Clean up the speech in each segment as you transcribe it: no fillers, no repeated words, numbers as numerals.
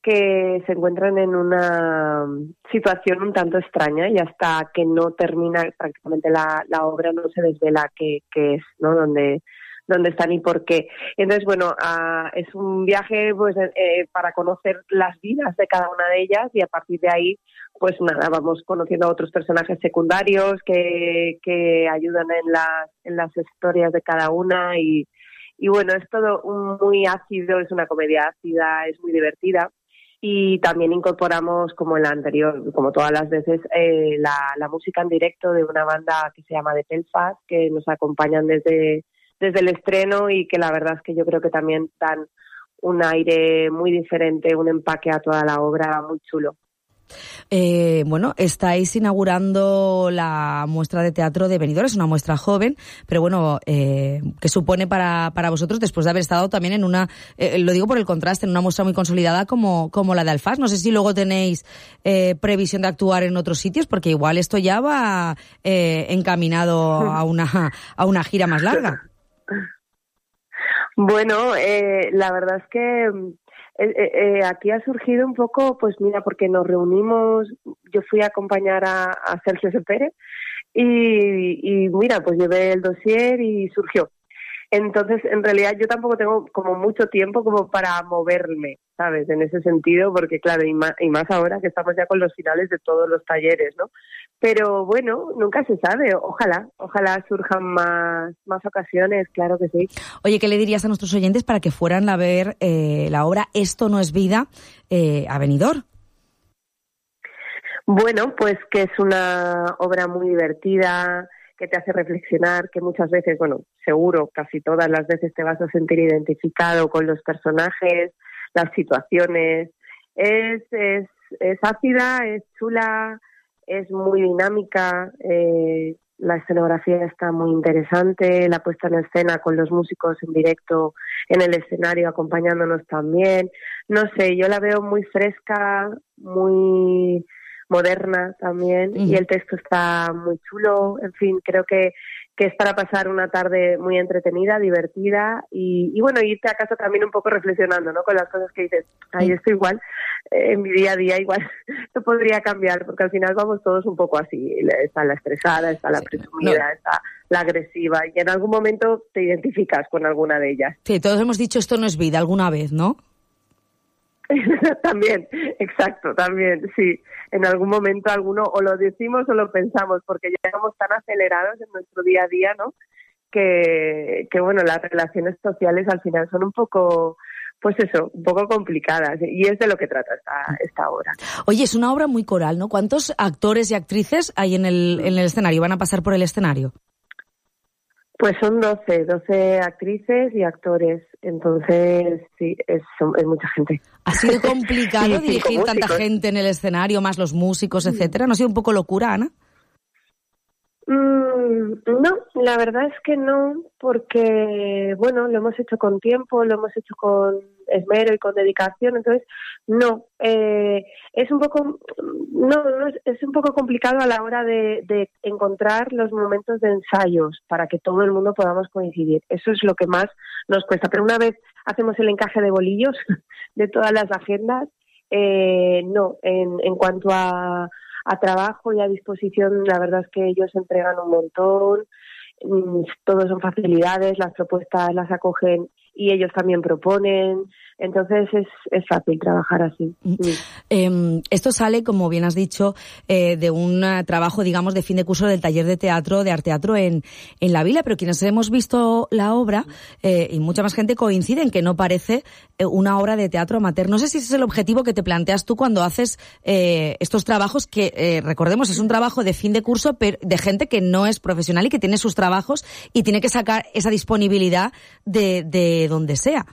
que se encuentran en una situación un tanto extraña y hasta que no termina prácticamente la obra no se desvela qué es, ¿no? Dónde están y por qué. Entonces, bueno, es un viaje pues para conocer las vidas de cada una de ellas y a partir de ahí, pues nada, vamos conociendo a otros personajes secundarios que ayudan en las historias de cada una y bueno, es todo muy ácido, es una comedia ácida, es muy divertida. Y también incorporamos, como en la anterior, como todas las veces, la música en directo de una banda que se llama The Belfast, que nos acompañan desde el estreno y que la verdad es que yo creo que también dan un aire muy diferente, un empaque a toda la obra muy chulo. Bueno, estáis inaugurando la muestra de teatro de Benidorm, es una muestra joven, pero bueno, ¿qué supone para vosotros después de haber estado también en una, lo digo por el contraste, en una muestra muy consolidada como la de Alfás? No sé si luego tenéis previsión de actuar en otros sitios, porque igual esto ya va encaminado a una gira más larga. Bueno, la verdad es que aquí ha surgido un poco, pues mira, porque nos reunimos, yo fui a acompañar a Sergio Sepere y mira, pues llevé el dossier y surgió. Entonces, en realidad yo tampoco tengo como mucho tiempo como para moverme, ¿sabes? En ese sentido, porque claro, y más ahora que estamos ya con los finales de todos los talleres, ¿no? Pero bueno, nunca se sabe, ojalá surjan más ocasiones, claro que sí. Oye, ¿qué le dirías a nuestros oyentes para que fueran a ver la obra Esto no es vida a Benidorm? Bueno, pues que es una obra muy divertida, que te hace reflexionar, que muchas veces, bueno, seguro, casi todas las veces te vas a sentir identificado con los personajes, las situaciones. Es ácida, es chula, es muy dinámica, la escenografía está muy interesante, la puesta en escena con los músicos en directo en el escenario acompañándonos también. No sé, yo la veo muy fresca, muy moderna también, y el texto está muy chulo. En fin, creo que es para pasar una tarde muy entretenida, divertida y bueno, irte a casa también un poco reflexionando, ¿no? Con las cosas que dices, esto igual, en mi día a día igual no podría cambiar, porque al final vamos todos un poco así, está la estresada, está la presumida, está la agresiva, y en algún momento te identificas con alguna de ellas. Sí, todos hemos dicho esto no es vida alguna vez, ¿no? También, exacto, también, sí. En algún momento alguno o lo decimos o lo pensamos, porque ya estamos tan acelerados en nuestro día a día, ¿no? Que bueno, las relaciones sociales al final son un poco, pues eso, un poco complicadas, y es de lo que trata esta obra. Oye, es una obra muy coral, ¿no? ¿Cuántos actores y actrices hay en el escenario? ¿Van a pasar por el escenario? Pues son 12 actrices y actores, entonces sí, es mucha gente. ¿Ha sido complicado dirigir tanta gente en el escenario, más los músicos, etcétera? ¿No ha sido un poco locura, Ana? No, la verdad es que no, porque bueno, lo hemos hecho con tiempo, lo hemos hecho con esmero y con dedicación, entonces no, es un poco es un poco complicado a la hora de encontrar los momentos de ensayos para que todo el mundo podamos coincidir. Eso es lo que más nos cuesta, pero una vez hacemos el encaje de bolillos de todas las agendas, no, en cuanto a trabajo y a disposición, la verdad es que ellos entregan un montón, todos son facilidades, las propuestas las acogen y ellos también proponen, entonces es fácil trabajar así. Esto sale, como bien has dicho, de un trabajo, digamos, de fin de curso del taller de teatro, de Arteatro en La Vila, pero quienes hemos visto la obra, y mucha más gente coincide en que no parece una obra de teatro amateur. No sé si ese es el objetivo que te planteas tú cuando haces estos trabajos que, recordemos, es un trabajo de fin de curso pero de gente que no es profesional y que tiene sus trabajos y tiene que sacar esa disponibilidad de donde sea.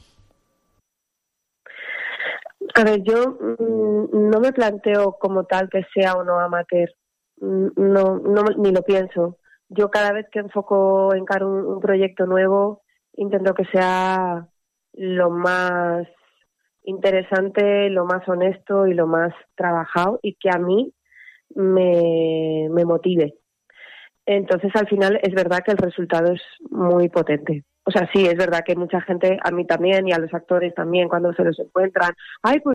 A ver, yo no me planteo como tal que sea o no amateur, no ni lo pienso. Yo cada vez que encaro un proyecto nuevo, intento que sea lo más interesante, lo más honesto y lo más trabajado y que a mí me motive. Entonces, al final, es verdad que el resultado es muy potente. O sea, sí, es verdad que mucha gente, a mí también y a los actores también, cuando se los encuentran, ay, pues